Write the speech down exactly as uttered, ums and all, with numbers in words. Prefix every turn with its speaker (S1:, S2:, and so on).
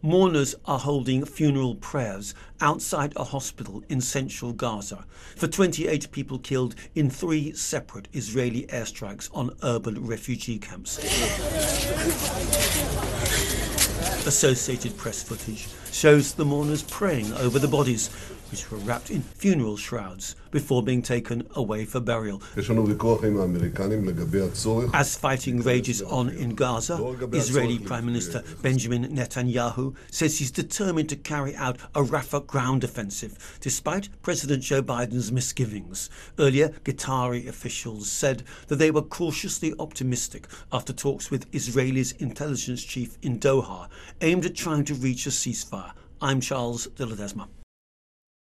S1: Mourners are holding funeral prayers outside a hospital in central Gaza for twenty-eight people killed in three separate Israeli airstrikes on urban refugee camps. Associated Press footage shows the mourners praying over the bodies, which were wrapped in funeral shrouds before being taken away for burial. As fighting rages on in Gaza, Israeli Prime Minister Benjamin Netanyahu says he's determined to carry out a Rafah ground offensive, despite President Joe Biden's misgivings. Earlier, Qatari officials said that they were cautiously optimistic after talks with Israel's intelligence chief in Doha, aimed at trying to reach a ceasefire. I'm Charles de Ledesma.